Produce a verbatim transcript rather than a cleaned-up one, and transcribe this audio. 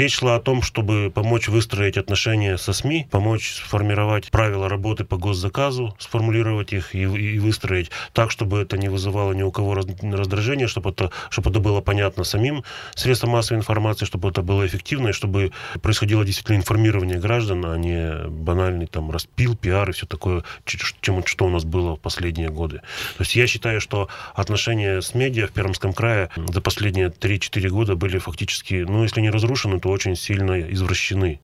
Речь шла о том, чтобы помочь выстроить отношения со СМИ, помочь сформировать правила работы по госзаказу, сформулировать их и, и выстроить так, чтобы это не вызывало ни у кого раздражения, чтобы это, чтобы это было понятно самим средствам массовой информации, чтобы это было эффективно, и чтобы происходило действительно информирование граждан, а не банальный там распил, пиар и все такое, чем, что у нас было в последние годы. То есть я считаю, что отношения с медиа в Пермском крае за последние три-четыре года были фактически, ну, если не разрушены, то очень сильно извращены.